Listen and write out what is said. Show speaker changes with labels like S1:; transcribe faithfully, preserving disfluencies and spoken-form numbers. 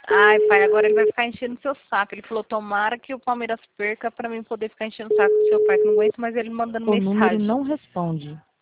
S1: Ai, pai, agora ele vai ficar enchendo seu saco. Ele falou, tomara que o Palmeiras perca pra mim poder ficar enchendo o saco do seu pai, que não aguento mais ele mandando
S2: O número
S1: mensagem.
S2: não responde.